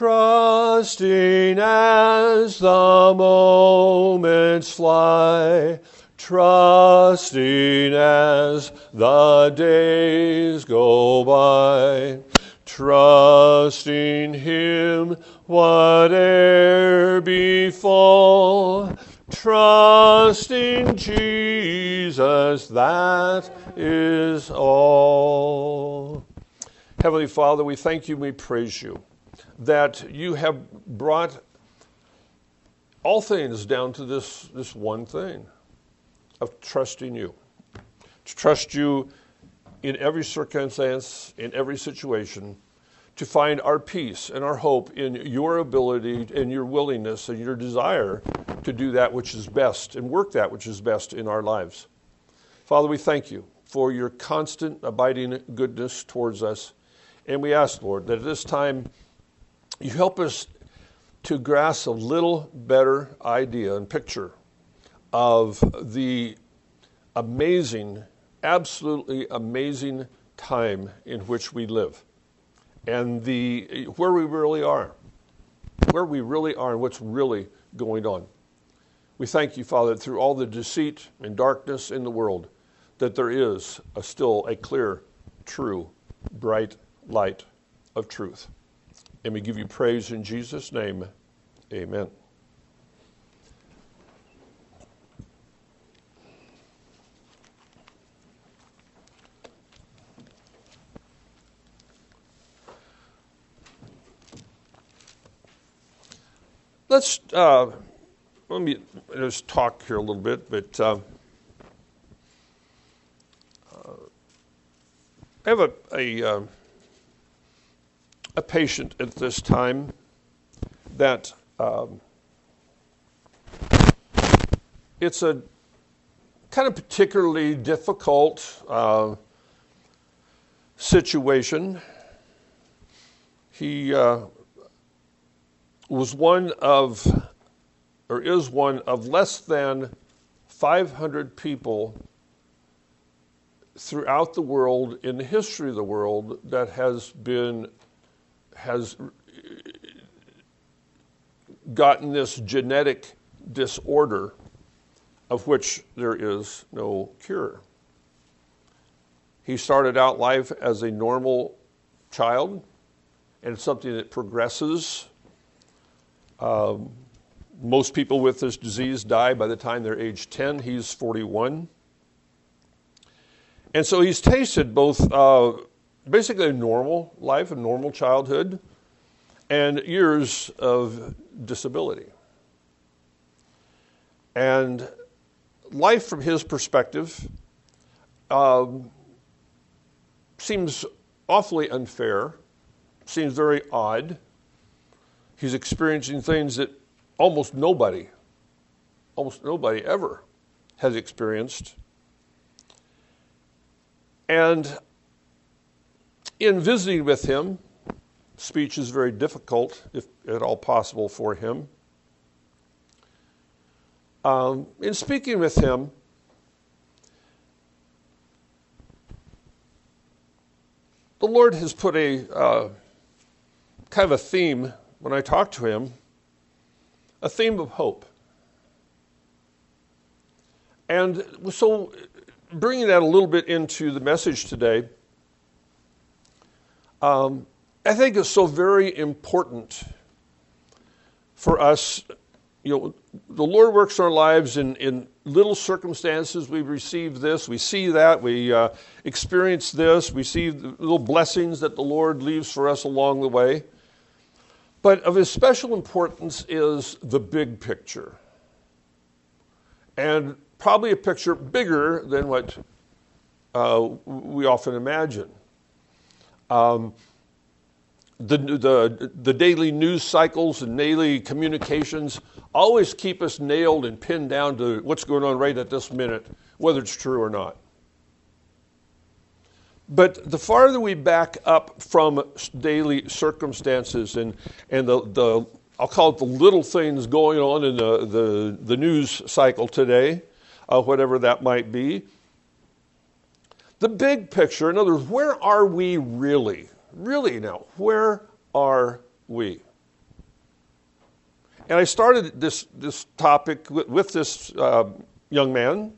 trusting as the moments fly, trusting as the days go by, trusting Him whate'er befall, trusting Jesus, that is all. Heavenly Father, we thank you and we praise you that you have brought all things down to this one thing of trusting you. To trust you in every circumstance, in every situation, to find our peace and our hope in your ability and your willingness and your desire to do that which is best and work that which is best in our lives. Father, we thank you for your constant abiding goodness towards us. And we ask, Lord, that at this time you help us to grasp a little better idea and picture of the amazing, absolutely amazing time in which we live and where we really are and what's really going on. We thank you, Father, through all the deceit and darkness in the world, that there is still a clear, true, bright light of truth. And we give you praise in Jesus' name. Amen. Let me just talk here a little bit, but I have a patient at this time that it's a kind of particularly difficult situation. He is one of less than 500 people throughout the world, in the history of the world, that has gotten this genetic disorder of which there is no cure. He started out life as a normal child, and it's something that progresses. Most people with this disease die by the time they're age 10. He's 41. And so he's tasted both basically a normal life, a normal childhood, and years of disability. And life from his perspective seems awfully unfair, seems very odd. He's experiencing things that almost nobody ever has experienced. And in visiting with him, speech is very difficult, if at all possible, for him. In speaking with him, the Lord has put a kind of a theme when I talk to him, a theme of hope. And so bringing that a little bit into the message today, I think it's so very important for us. You know, the Lord works in our lives in little circumstances. We receive this, we see that, we experience this, we see the little blessings that the Lord leaves for us along the way. But of special importance is the big picture. And probably a picture bigger than what we often imagine. The daily news cycles and daily communications always keep us nailed and pinned down to what's going on right at this minute, whether it's true or not. But the farther we back up from daily circumstances and the I'll call it the little things going on in the news cycle today, whatever that might be, the big picture, in other words, where are we really? Really now, where are we? And I started this topic with this young man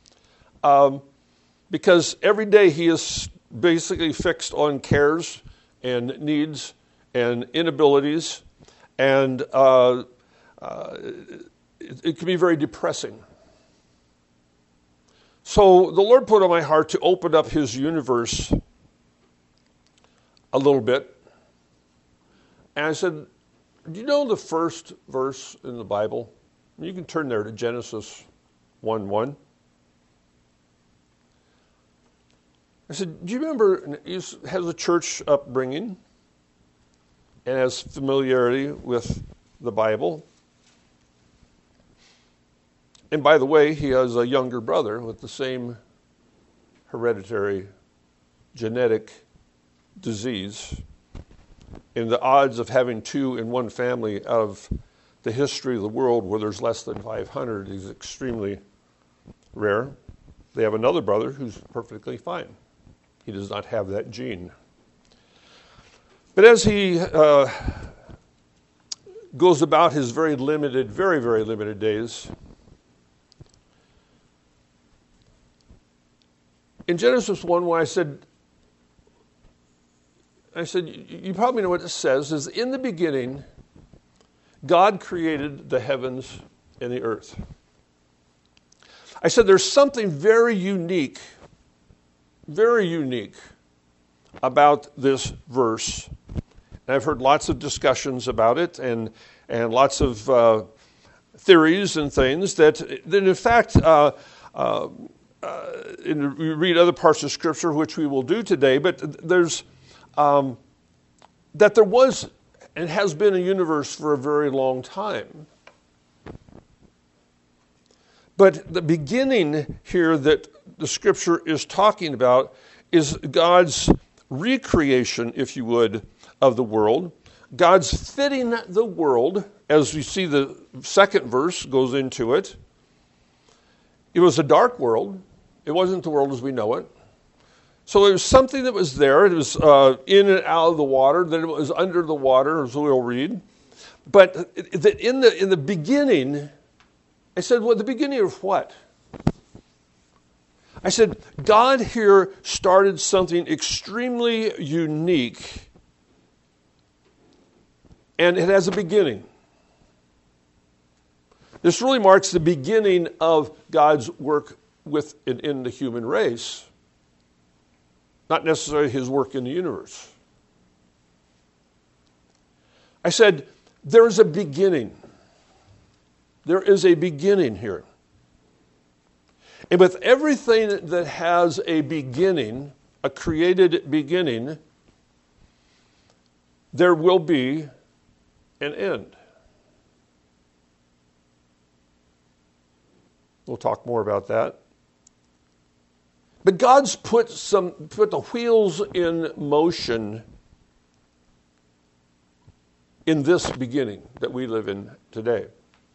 because every day he is basically fixed on cares and needs and inabilities, and it can be very depressing. So the Lord put on my heart to open up his universe a little bit. And I said, do you know the first verse in the Bible? You can turn there to Genesis 1:1. I said, do you remember, he has a church upbringing and has familiarity with the Bible. And by the way, he has a younger brother with the same hereditary genetic disease. And the odds of having two in one family out of the history of the world where there's less than 500 is extremely rare. They have another brother who's perfectly fine. He does not have that gene. But as he goes about his very limited, very, very limited days, in Genesis 1, when I said, you probably know what it says, is in the beginning, God created the heavens and the earth. I said there's something very unique about this verse. And I've heard lots of discussions about it and lots of theories and things that in fact, we read other parts of Scripture, which we will do today, but there's that there was and has been a universe for a very long time. But the beginning here that the Scripture is talking about is God's recreation, if you would, of the world. God's fitting the world, as we see the second verse goes into it. It was a dark world. It wasn't the world as we know it. So it was something that was there. It was in and out of the water. Then it was under the water, as we'll read. But in the beginning, I said, well, the beginning of what? I said, God here started something extremely unique, and it has a beginning. This really marks the beginning of God's work in the human race, not necessarily his work in the universe. I said, there is a beginning. There is a beginning here. And with everything that has a beginning, a created beginning, there will be an end. We'll talk more about that. But God's put the wheels in motion in this beginning that we live in today.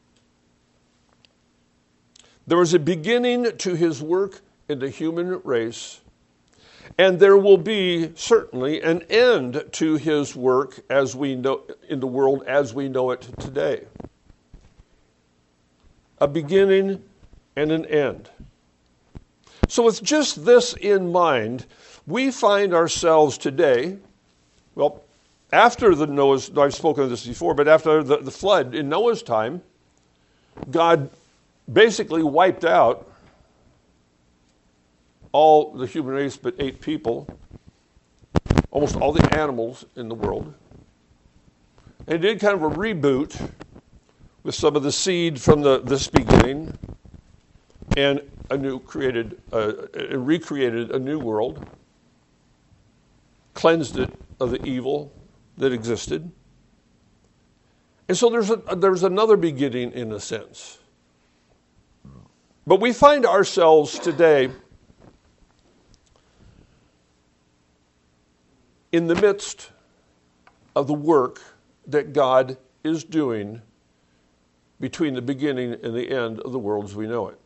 There was a beginning to his work in the human race, and there will be certainly an end to his work as we know in the world as we know it today. A beginning and an end. So with just this in mind, we find ourselves today, well, after I've spoken of this before, but after the flood in Noah's time, God basically wiped out all the human race but 8 people, almost all the animals in the world. And he did kind of a reboot with some of the seed from this beginning, and recreated a new world, cleansed it of the evil that existed. And so there's another beginning in a sense. But we find ourselves today in the midst of the work that God is doing between the beginning and the end of the world as we know it.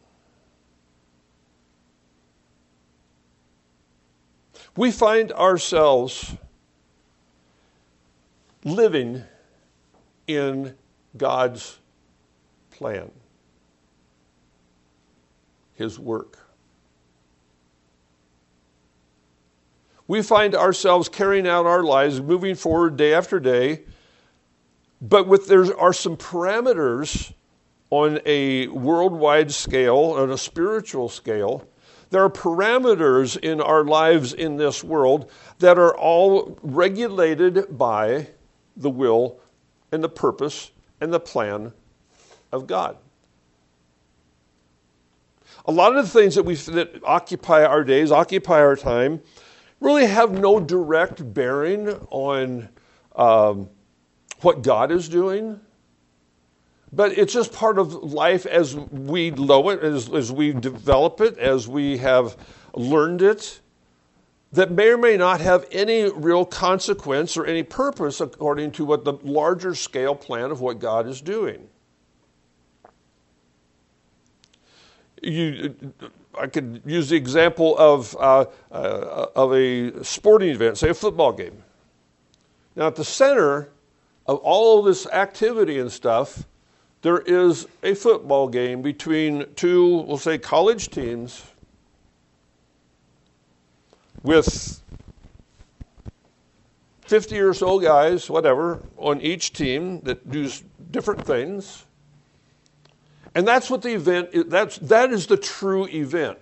We find ourselves living in God's plan, his work. We find ourselves carrying out our lives, moving forward day after day, but there are some parameters on a worldwide scale, on a spiritual scale. There are parameters in our lives in this world that are all regulated by the will and the purpose and the plan of God. A lot of the things that occupy our days, occupy our time, really have no direct bearing on what God is doing. But it's just part of life as we know it, as we develop it, as we have learned it, that may or may not have any real consequence or any purpose according to what the larger scale plan of what God is doing. I could use the example of a sporting event, say a football game. Now, at the center of all of this activity and stuff, there is a football game between two, we'll say, college teams with 50 or so guys, whatever, on each team that do different things. And that's what the event is. That is the true event.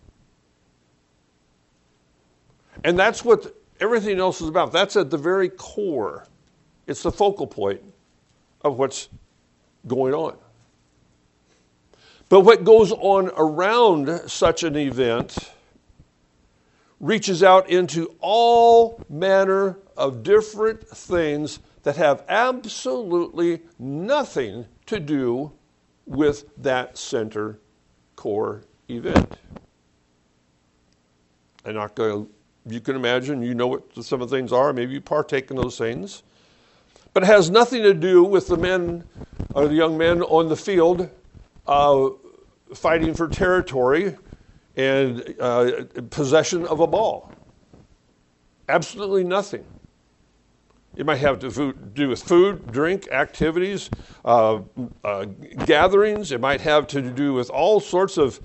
And that's what everything else is about. That's at the very core. It's the focal point of what's going on. But what goes on around such an event reaches out into all manner of different things that have absolutely nothing to do with that center core event. I'm not going to, you can imagine, you know what some of the things are, maybe you partake in those things. But it has nothing to do with the men or the young men on the field fighting for territory and possession of a ball. Absolutely nothing. It might have to do with food, drink, activities, gatherings. It might have to do with all sorts of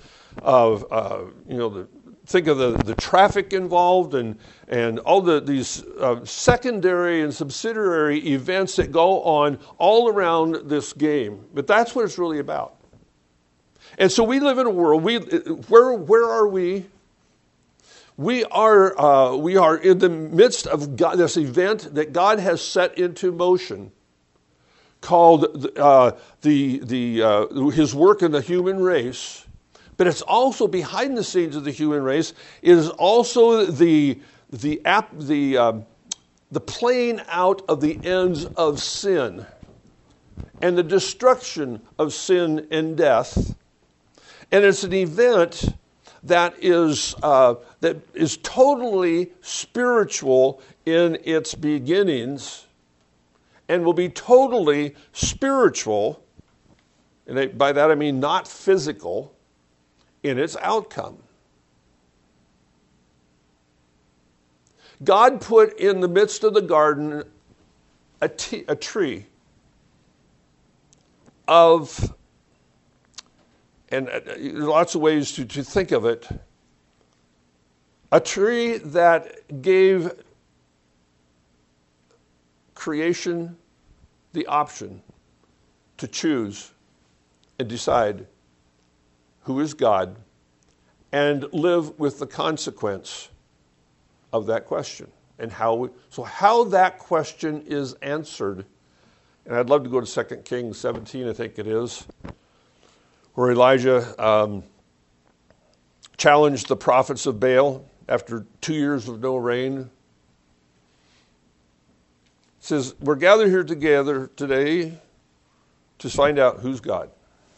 think of the traffic involved and all these secondary and subsidiary events that go on all around this game. But that's what it's really about. And so we live in a world. Where are we? We are in the midst of this event that God has set into motion, called His work in the human race. But it's also behind the scenes of the human race. It is also the playing out of the ends of sin and the destruction of sin and death. And it's an event that is totally spiritual in its beginnings and will be totally spiritual, and by that I mean not physical, in its outcome. God put in the midst of the garden a tree of, and lots of ways to think of it, a tree that gave creation the option to choose and decide who is God and live with the consequence of that question and how that question is answered. And I'd love to go to 2 Kings 17, I think it is, where Elijah challenged the prophets of Baal after 2 years of no rain. It says, we're gathered here together today to find out who's God.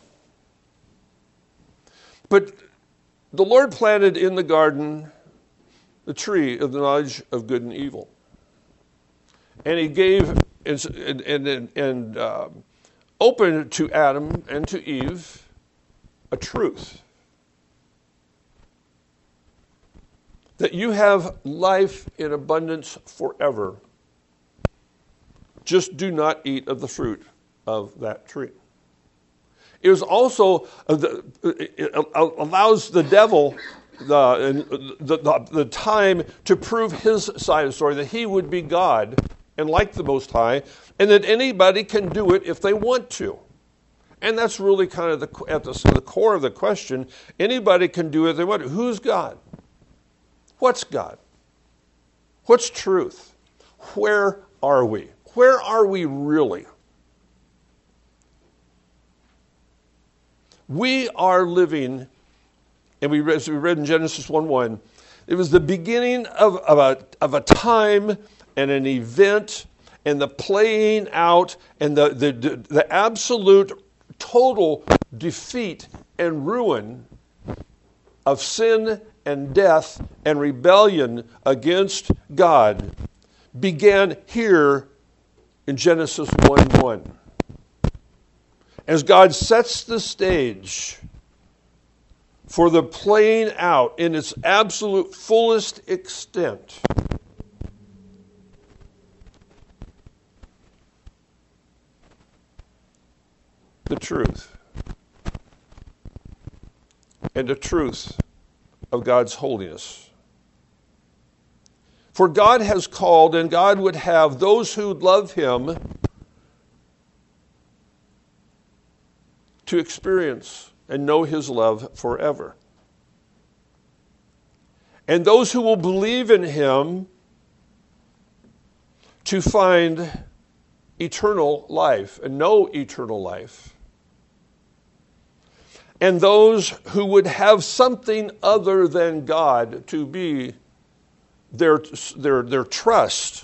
But the Lord planted in the garden the tree of the knowledge of good and evil. And He gave and opened to Adam and to Eve a truth. That you have life in abundance forever. Just do not eat of the fruit of that tree. It was also it allows the devil the time to prove his side of the story, that he would be God and like the Most High, and that anybody can do it if they want to. And that's really kind of at the core of the question. Anybody can do it if they want to. Who's God? What's God? What's truth? Where are we? Where are we really? We are living, and as we read in Genesis 1:1, it was the beginning of a time and an event and the playing out and the absolute total defeat and ruin of sin and death and rebellion against God began here in Genesis 1:1. As God sets the stage for the playing out in its absolute fullest extent. The truth. And the truth of God's holiness. For God has called, and God would have those who love Him to experience and know His love forever. And those who will believe in Him to find eternal life and know eternal life. And those who would have something other than God to be their trust,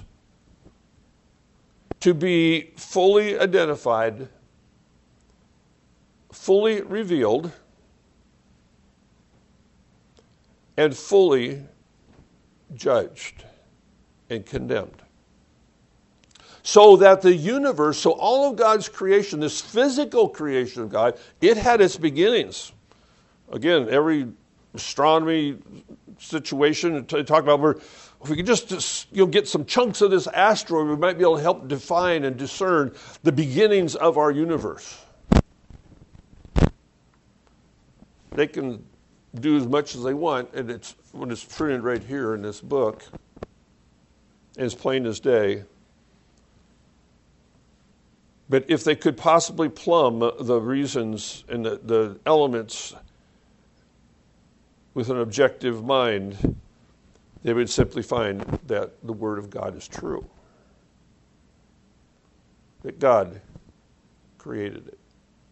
to be fully identified, fully revealed, and fully judged and condemned. So that the universe, so all of God's creation, this physical creation of God, it had its beginnings. Again, every astronomy situation, talk about where if we could just get some chunks of this asteroid, we might be able to help define and discern the beginnings of our universe. They can do as much as they want, and it's when it's printed right here in this book, as plain as day. But if they could possibly plumb the reasons and the elements with an objective mind, they would simply find that the Word of God is true. That God created it.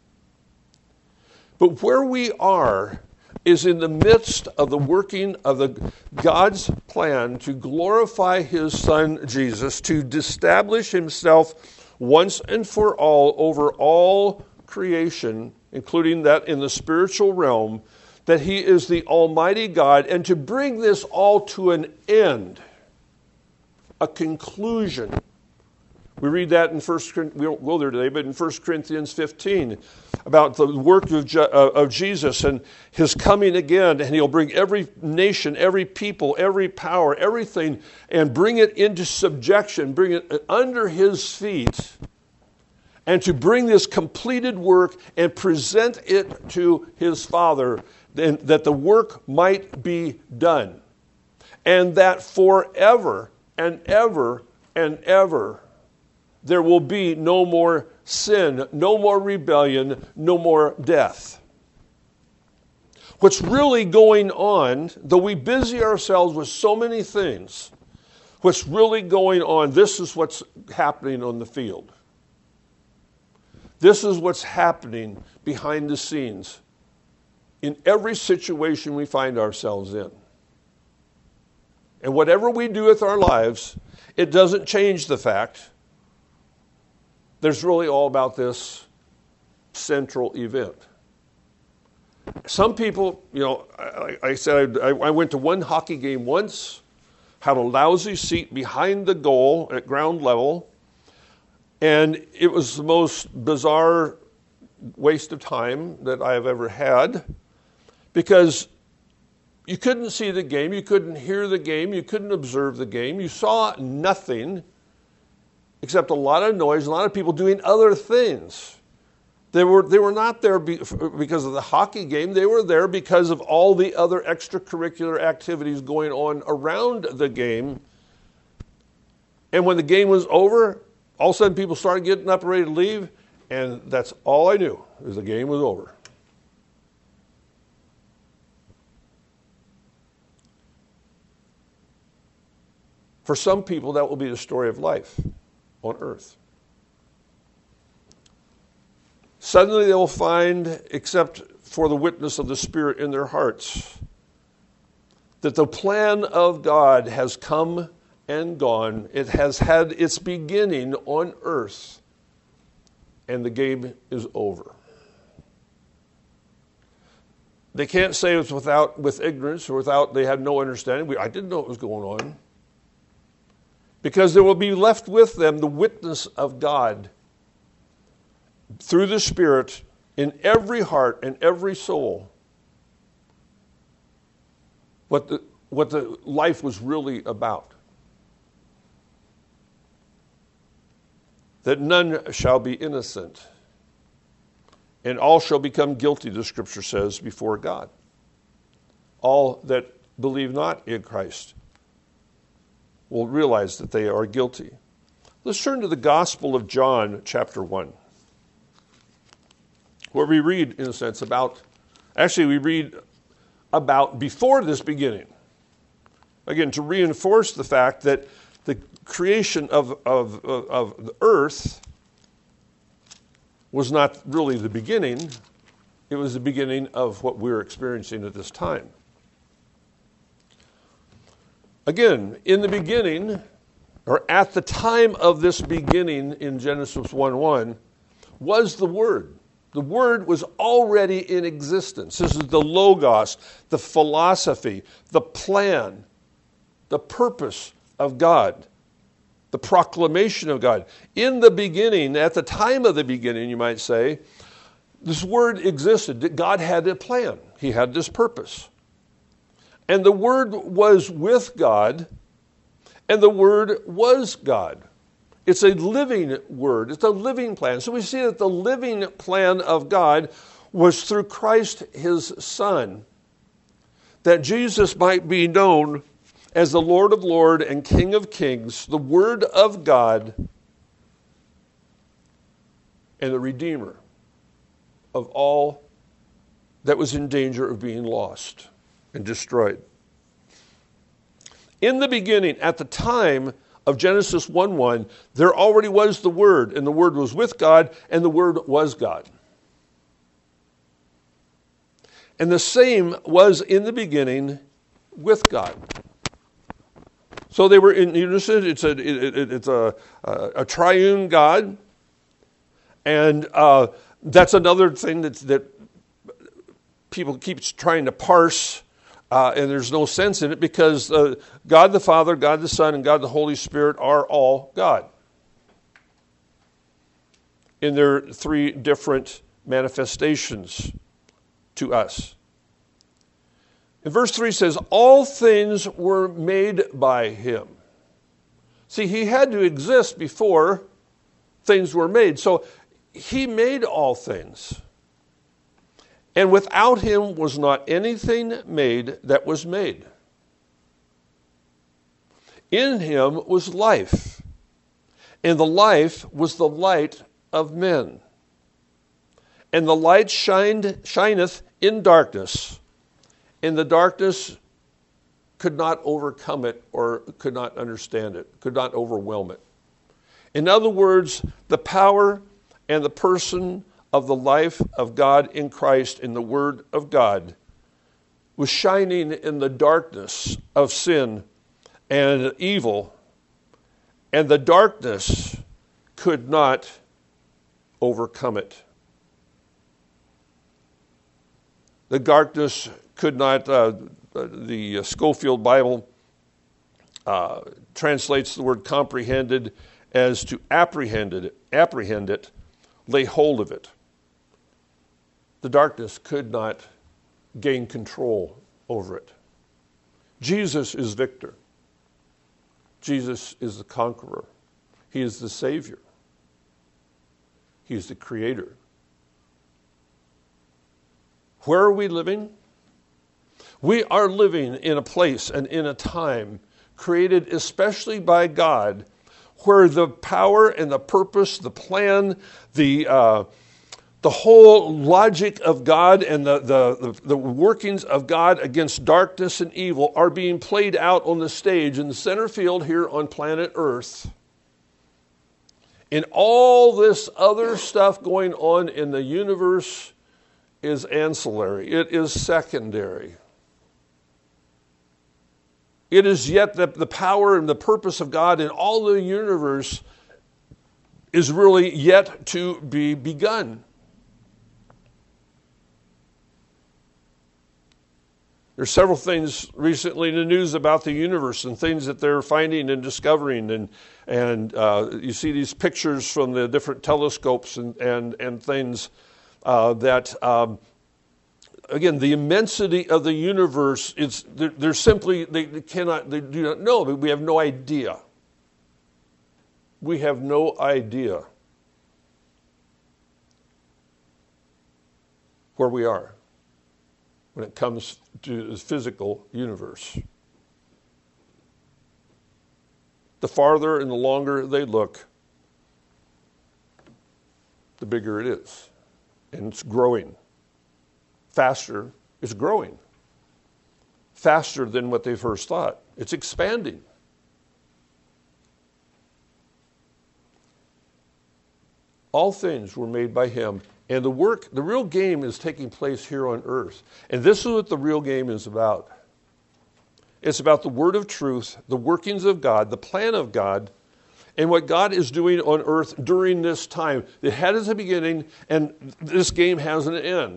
But where we are is in the midst of the working of God's plan to glorify His Son Jesus, to establish Himself once and for all over all creation, including that in the spiritual realm, that He is the Almighty God, and to bring this all to an end, a conclusion. We read that in 1 Corinthians, we won't go there today, but in 1 Corinthians 15, about the work of Jesus and His coming again, and He'll bring every nation, every people, every power, everything, and bring it into subjection, bring it under His feet, and to bring this completed work and present it to His Father, and that the work might be done, and that forever and ever and ever there will be no more sin, no more rebellion, no more death. What's really going on, though we busy ourselves with so many things, what's really going on, this is what's happening on the field. This is what's happening behind the scenes in every situation we find ourselves in. And whatever we do with our lives, it doesn't change the fact there's really all about this central event. Some people, I said I went to one hockey game once, had a lousy seat behind the goal at ground level, and it was the most bizarre waste of time that I have ever had, because you couldn't see the game, you couldn't hear the game, you couldn't observe the game, you saw nothing except a lot of noise, a lot of people doing other things. They were not there because of the hockey game. They were there because of all the other extracurricular activities going on around the game. And when the game was over, all of a sudden people started getting up ready to leave, and that's all I knew, is the game was over. For some people, that will be the story of life on earth. Suddenly they will find, except for the witness of the Spirit in their hearts, that the plan of God has come and gone. It has had its beginning on earth, and the game is over. They can't say it's with ignorance or without they had no understanding. I didn't know what was going on. Because there will be left with them the witness of God through the Spirit in every heart and every soul. What the life was really about. That none shall be innocent, and all shall become guilty, the Scripture says, before God. All that believe not in Christ will realize that they are guilty. Let's turn to the Gospel of John, chapter 1, where we read, in a sense, we read about before this beginning. Again, to reinforce the fact that the creation of the earth was not really the beginning. It was the beginning of what we're experiencing at this time. Again, in the beginning, or at the time of this beginning in Genesis 1:1, was the Word. The Word was already in existence. This is the Logos, the philosophy, the plan, the purpose of God, the proclamation of God. In the beginning, at the time of the beginning, you might say, this Word existed. God had a plan. He had this purpose. And the Word was with God, and the Word was God. It's a living Word. It's a living plan. So we see that the living plan of God was through Christ, His Son, that Jesus might be known as the Lord of Lords and King of Kings, the Word of God, and the Redeemer of all that was in danger of being lost and destroyed. In the beginning, at the time of Genesis 1:1, there already was the Word, and the Word was with God, and the Word was God. And the same was in the beginning with God. So they were in unison. It's a triune God, and that's another thing that people keep trying to parse. And there's no sense in it because God the Father, God the Son, and God the Holy Spirit are all God in their three different manifestations to us. And verse 3 says, all things were made by Him. See, He had to exist before things were made. So He made all things. And without Him was not anything made that was made. In Him was life, and the life was the light of men. And the light shineth in darkness, and the darkness could not overcome it or could not understand it, could not overwhelm it. In other words, the power and the person of the life of God in Christ, in the Word of God, was shining in the darkness of sin and evil, and the darkness could not overcome it. The darkness could not, the Scofield Bible translates the word comprehended as to apprehend it, lay hold of it. The darkness could not gain control over it. Jesus is victor. Jesus is the conqueror. He is the Savior. He is the Creator. Where are we living? We are living in a place and in a time created especially by God, where the power and the purpose, the plan, the whole logic of God and the workings of God against darkness and evil are being played out on the stage in the center field here on planet Earth. And all this other stuff going on in the universe is ancillary. It is secondary. It is yet that the power and the purpose of God in all the universe is really yet to be begun. There's several things recently in the news about the universe and things that they're finding and discovering, and you see these pictures from the different telescopes and things that. Again, the immensity of the universe, they're simply, they do not know. We have no idea. We have no idea where we are when it comes to the physical universe. The farther and the longer they look, the bigger it is. And it's growing. Faster, it's growing. Faster than what they first thought. It's expanding. All things were made by him. And the real game is taking place here on earth. And this is what the real game is about. It's about the word of truth, the workings of God, the plan of God, and what God is doing on earth during this time. It has a beginning, and this game has an end.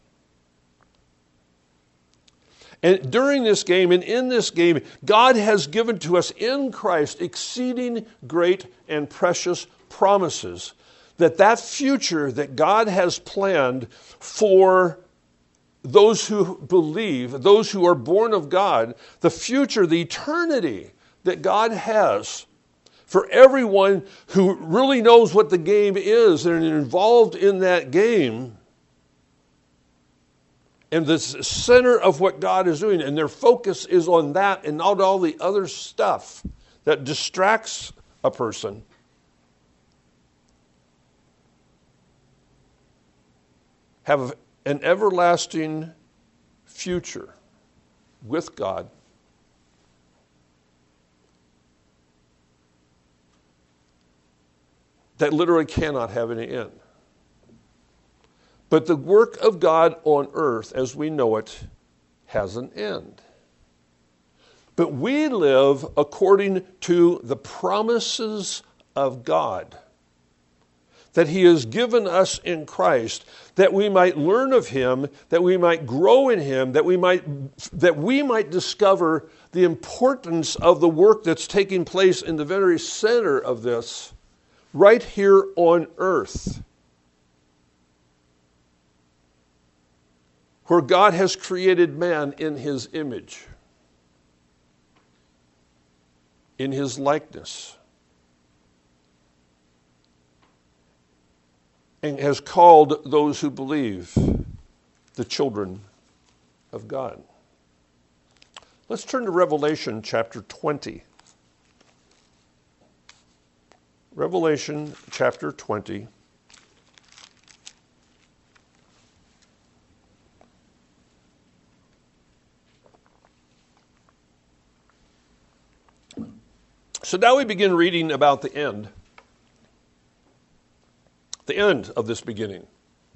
And during this game and in this game, God has given to us in Christ exceeding great and precious promises. That future that God has planned for those who believe, those who are born of God, the future, the eternity that God has for everyone who really knows what the game is and are involved in that game, and the center of what God is doing, and their focus is on that and not all the other stuff that distracts a person. Have an everlasting future with God. That literally cannot have any end. But the work of God on earth, as we know it, has an end. But we live according to the promises of God that he has given us in Christ, that we might learn of him, that we might grow in him, that we might discover the importance of the work that's taking place in the very center of this, right here on earth, where God has created man in his image, in his likeness, and has called those who believe the children of God. Let's turn to Revelation chapter 20. Revelation chapter 20. So now we begin reading about the end of this beginning,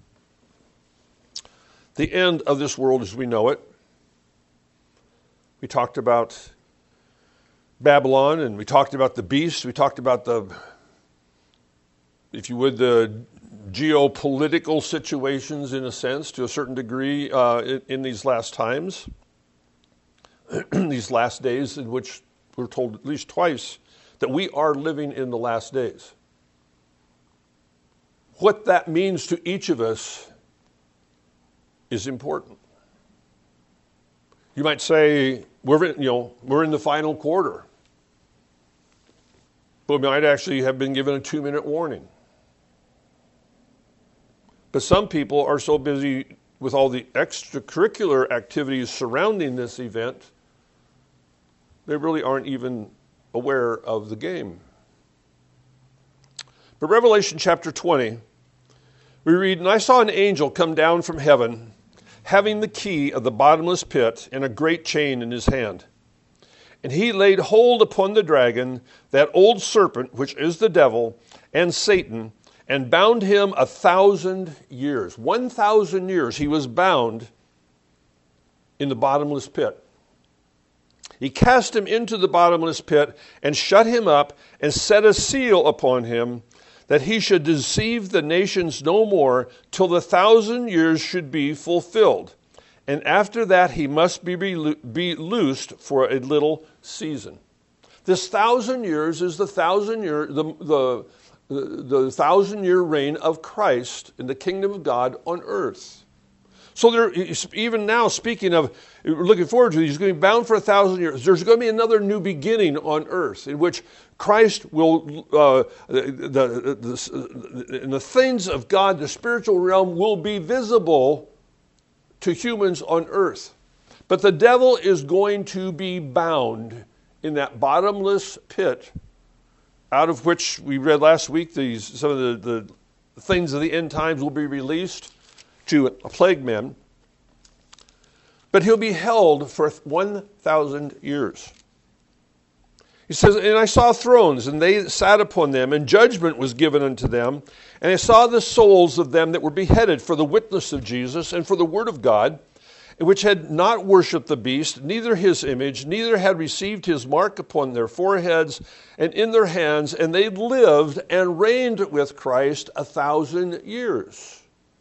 the end of this world as we know it. We talked about Babylon, and we talked about the beast. We talked about the geopolitical situations, in a sense, to a certain degree, in these last times, these last days, in which we're told at least twice that we are living in the last days. What that means to each of us is important. You might say, we're in the final quarter. But we might actually have been given a 2-minute warning. But some people are so busy with all the extracurricular activities surrounding this event, they really aren't even aware of the game. But Revelation chapter 20, we read, "And I saw an angel come down from heaven, having the key of the bottomless pit and a great chain in his hand. And he laid hold upon the dragon, that old serpent, which is the devil, and Satan, and bound him 1,000 years." 1,000 years he was bound in the bottomless pit. He cast him into the bottomless pit and shut him up and set a seal upon him, that he should deceive the nations no more till the 1,000 years should be fulfilled. And after that he must be loosed for a little season. This 1,000 years is the 1,000-year reign of Christ in the kingdom of God on earth. So there, even now, speaking of, looking forward to, he's going to be bound for 1,000 years. There's going to be another new beginning on earth in which Christ will, in the things of God, the spiritual realm will be visible to humans on earth. But the devil is going to be bound in that bottomless pit, out of which we read last week, some of the things of the end times will be released to a plague men. But he'll be held for 1,000 years. He says, "And I saw thrones, and they sat upon them, and judgment was given unto them. And I saw the souls of them that were beheaded for the witness of Jesus and for the word of God, which had not worshipped the beast, neither his image, neither had received his mark upon their foreheads and in their hands, and they lived and reigned with Christ 1,000 years.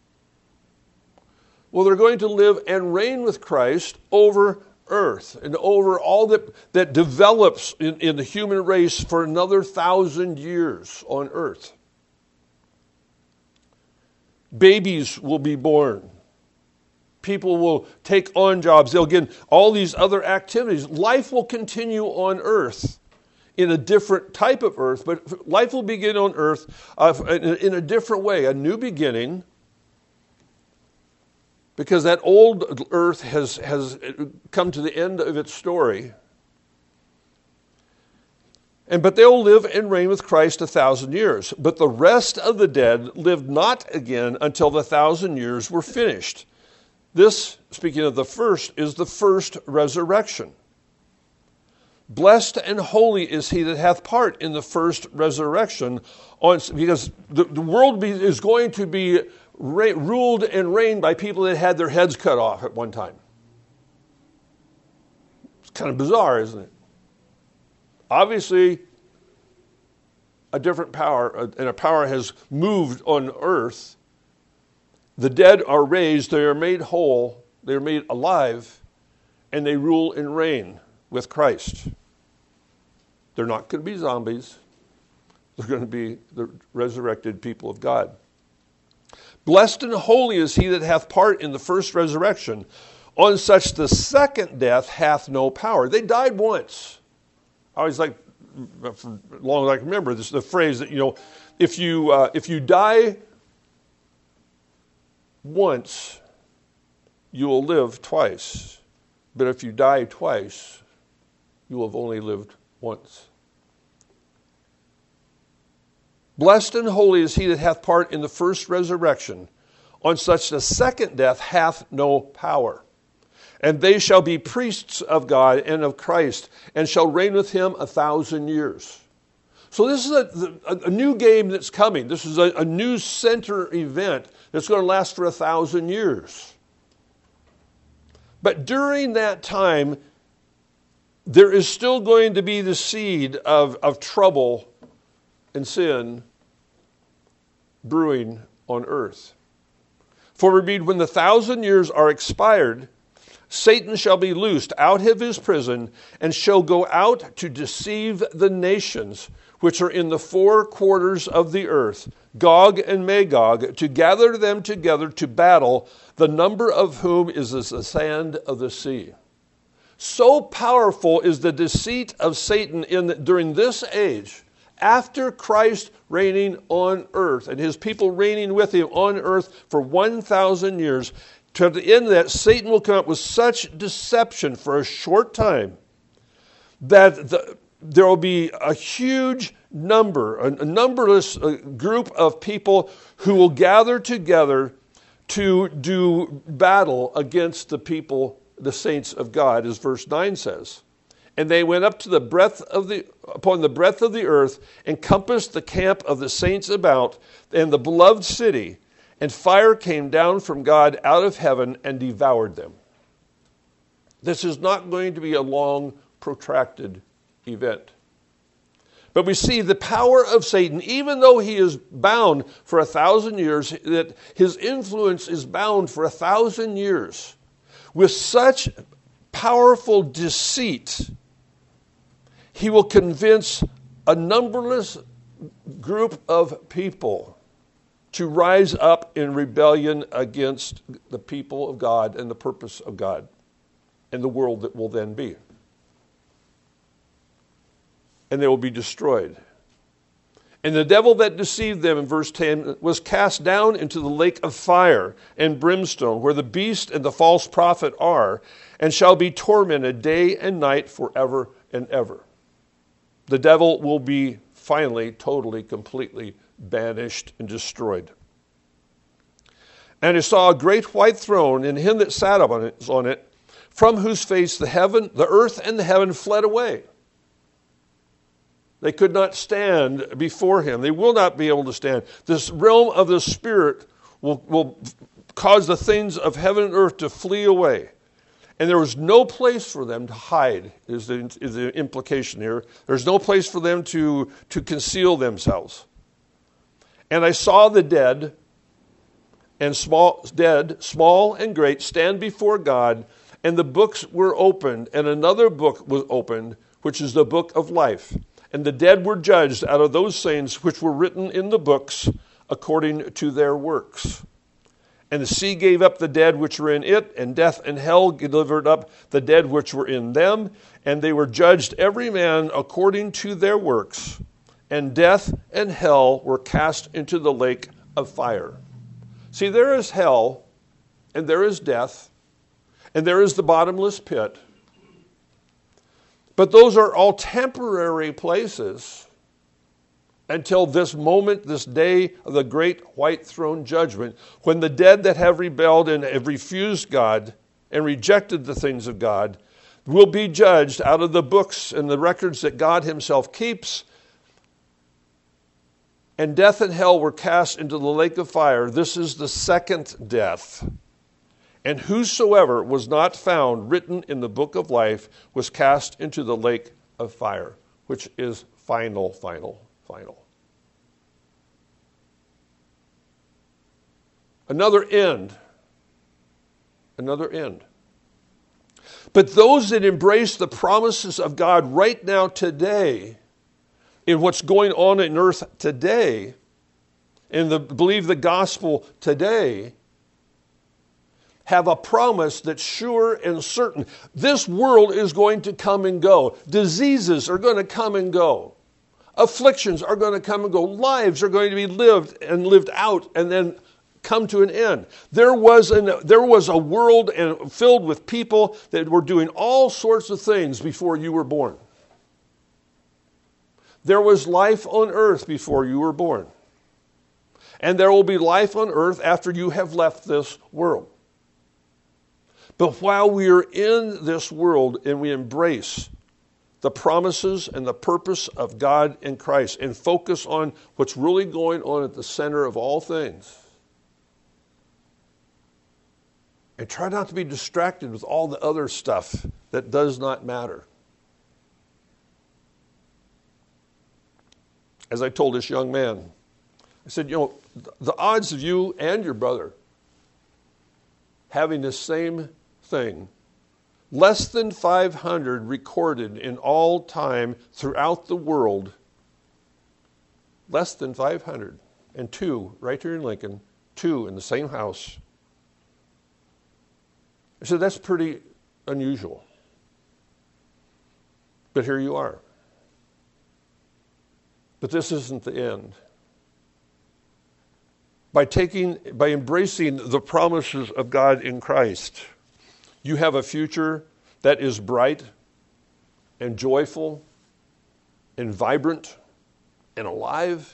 Well, they're going to live and reign with Christ over earth and over all that develops in the human race for another 1,000 years on earth. Babies will be born. People will take on jobs. They'll get all these other activities. Life will continue on earth in a different type of earth, but life will begin on earth in a different way, a new beginning, because that old earth has come to the end of its story. But they'll live and reign with Christ 1,000 years. But the rest of the dead lived not again until the 1,000 years were finished. This, speaking of the first, is the first resurrection. Blessed and holy is he that hath part in the first resurrection, because the world is going to be ruled and reigned by people that had their heads cut off at one time. It's kind of bizarre, isn't it? Obviously, a different power, and a power has moved on earth. The dead are raised, they are made whole, they are made alive, and they rule and reign with Christ. They're not going to be zombies. They're going to be the resurrected people of God. Blessed and holy is he that hath part in the first resurrection. On such the second death hath no power. They died once. I always like, for as long as I can remember, this is the phrase that, if you die once, you will live twice. But if you die twice, you will have only lived once. Blessed and holy is he that hath part in the first resurrection. On such the second death hath no power. And they shall be priests of God and of Christ, and shall reign with him 1,000 years. So this is a new game that's coming. This is a new center event that's going to last for 1,000 years. But during that time, there is still going to be the seed of trouble and sin brewing on earth. For we read, when the 1,000 years are expired, Satan shall be loosed out of his prison, and shall go out to deceive the nations which are in the four quarters of the earth, Gog and Magog, to gather them together to battle, the number of whom is as the sand of the sea. So powerful is the deceit of Satan during this age, after Christ reigning on earth and his people reigning with him on earth for 1,000 years. To the end of that, Satan will come up with such deception for a short time that there will be a huge number, a numberless group of people who will gather together to do battle against the people, the saints of God, as verse 9 says. And they went up to upon the breadth of the earth, encompassed the camp of the saints about, and the beloved city, and fire came down from God out of heaven and devoured them. This is not going to be a long, protracted event. But we see the power of Satan, even though he is bound for 1,000 years, that his influence is bound for 1,000 years, with such powerful deceit, he will convince a numberless group of people to rise up in rebellion against the people of God and the purpose of God and the world that will then be. And they will be destroyed. And the devil that deceived them, in verse 10, was cast down into the lake of fire and brimstone, where the beast and the false prophet are, and shall be tormented day and night forever and ever. The devil will be finally, totally, completely banished and destroyed. And I saw a great white throne, and him that sat on it, from whose face the earth and the heaven fled away. They could not stand before him. They will not be able to stand. This realm of the Spirit will cause the things of heaven and earth to flee away. And there was no place for them to hide, is the implication here. There's no place for them to conceal themselves. And I saw the dead, small and great, stand before God, and the books were opened, and another book was opened, which is the book of life. And the dead were judged out of those things which were written in the books according to their works. And the sea gave up the dead which were in it, and death and hell delivered up the dead which were in them, and they were judged every man according to their works. And death and hell were cast into the lake of fire. See, there is hell, and there is death, and there is the bottomless pit. But those are all temporary places until this moment, this day of the great white throne judgment, when the dead that have rebelled and have refused God and rejected the things of God will be judged out of the books and the records that God himself keeps. And death and hell were cast into the lake of fire. This is the second death. And whosoever was not found written in the book of life was cast into the lake of fire, which is final. Another end. But those that embrace the promises of God right now today, in what's going on in earth today, and believe the gospel today, have a promise that's sure and certain. This world is going to come and go. Diseases are going to come and go. Afflictions are going to come and go. Lives are going to be lived out and then come to an end. There was a world filled with people that were doing all sorts of things before you were born. There was life on earth before you were born. And there will be life on earth after you have left this world. But while we are in this world and we embrace the promises and the purpose of God in Christ and focus on what's really going on at the center of all things, and try not to be distracted with all the other stuff that does not matter. As I told this young man, I said, the odds of you and your brother having the same thing, less than 500 recorded in all time throughout the world, less than 500, and 2 right here in Lincoln, 2 in the same house. I said, that's pretty unusual. But here you are. But this isn't the end. by embracing the promises of God in Christ, you have a future that is bright and joyful and vibrant and alive.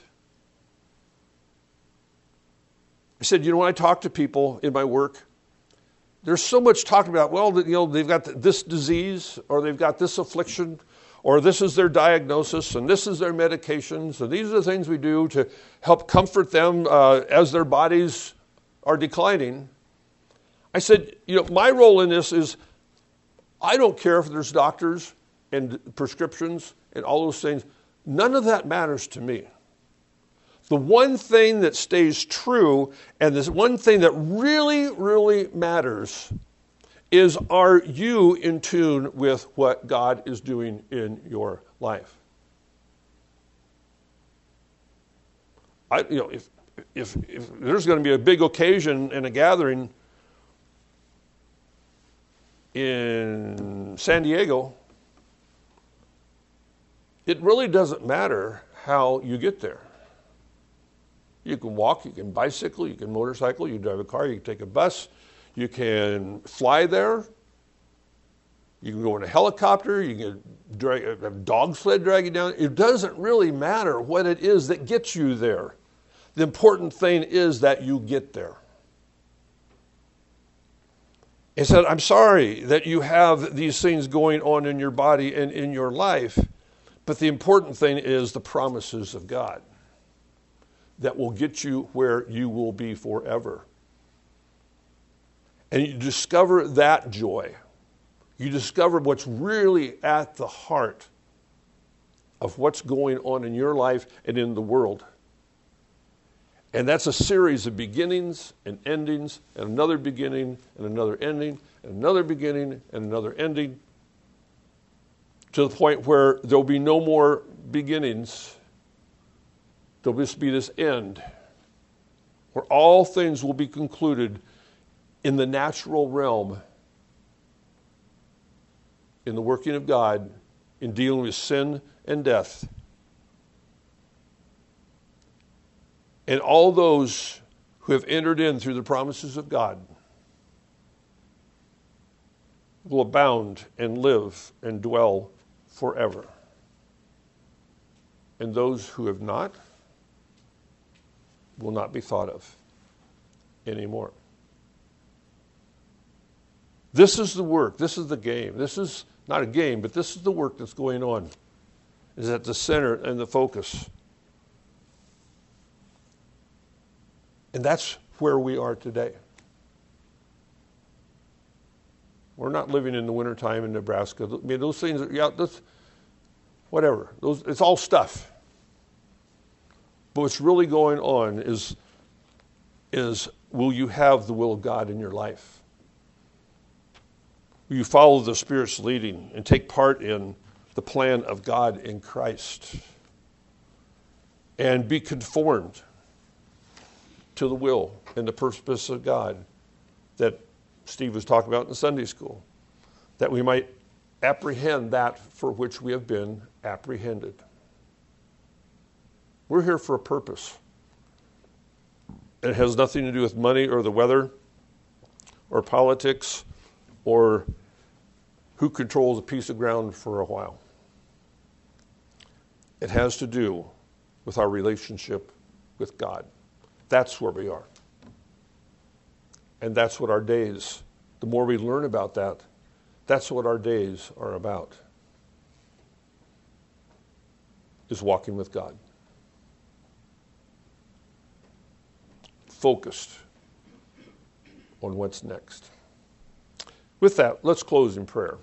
I said, when I talk to people in my work, there's so much talking about, they've got this disease, or they've got this affliction, or this is their diagnosis, and this is their medications, and these are the things we do to help comfort them as their bodies are declining. I said, my role in this is, I don't care if there's doctors and prescriptions and all those things. None of that matters to me. The one thing that stays true, and this one thing that really, really matters, is, are you in tune with what God is doing in your life? If there's going to be a big occasion and a gathering in San Diego, it really doesn't matter how you get there. You can walk, you can bicycle, you can motorcycle, you can drive a car, you can take a bus, you can fly there, you can go in a helicopter, you can drag a dog sled drag you down. It doesn't really matter what it is that gets you there. The important thing is that you get there. He said, I'm sorry that you have these things going on in your body and in your life, but the important thing is the promises of God that will get you where you will be forever. And you discover that joy. You discover what's really at the heart of what's going on in your life and in the world. And that's a series of beginnings and endings, and another beginning and another ending, and another beginning and another ending, to the point where there'll be no more beginnings. There'll just be this end, where all things will be concluded in the natural realm, in the working of God, in dealing with sin and death. And all those who have entered in through the promises of God will abound and live and dwell forever. And those who have not will not be thought of anymore. This is the work. This is the game. This is not a game, but this is the work that's going on. Is at the center and the focus. And that's where we are today. We're not living in the wintertime in Nebraska. I mean, those things, whatever. It's all stuff. But what's really going on is will you have the will of God in your life? Will you follow the Spirit's leading and take part in the plan of God in Christ? And be conformed to the will and the purpose of God that Steve was talking about in Sunday school, that we might apprehend that for which we have been apprehended. We're here for a purpose. It has nothing to do with money or the weather or politics or who controls a piece of ground for a while. It has to do with our relationship with God. That's where we are. And that's what our days, the more we learn about that, that's what our days are about, is walking with God. Focused on what's next. With that, let's close in prayer.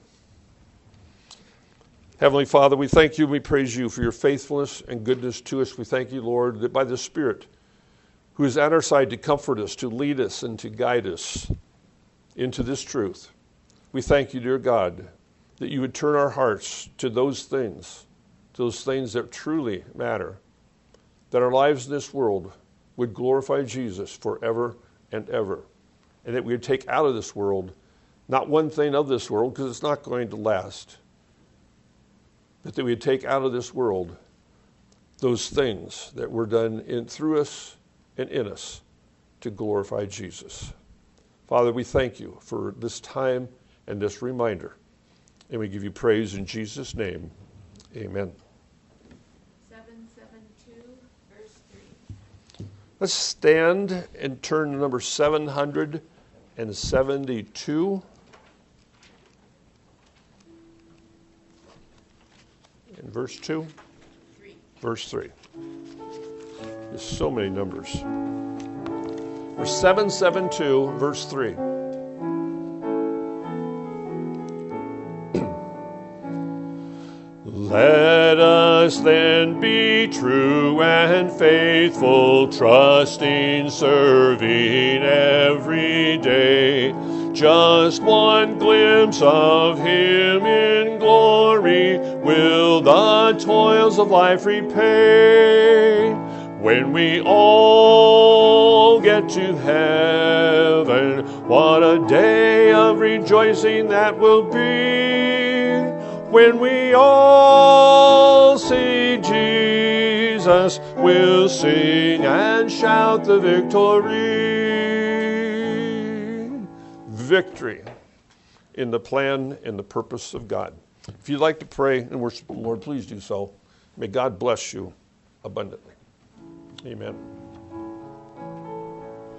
Heavenly Father, we thank you and we praise you for your faithfulness and goodness to us. We thank you, Lord, that by the Spirit who is at our side to comfort us, to lead us, and to guide us into this truth, we thank you, dear God, that you would turn our hearts to those things that truly matter, that our lives in this world would glorify Jesus forever and ever, and that we would take out of this world not one thing of this world, because it's not going to last, but that we would take out of this world those things that were done through us and in us to glorify Jesus. Father, we thank you for this time and this reminder. And we give you praise in Jesus' name. Amen. 772, verse 3. Let's stand and turn to number 772. In verse 2? 3. Verse 3. There's so many numbers. Verse 772, verse 3. Let us then be true and faithful, trusting, serving every day. Just one glimpse of Him in glory will the toils of life repay. When we all get to heaven, what a day of rejoicing that will be. When we all see Jesus, we'll sing and shout the victory. Victory in the plan and the purpose of God. If you'd like to pray and worship the Lord, please do so. May God bless you abundantly. Amen.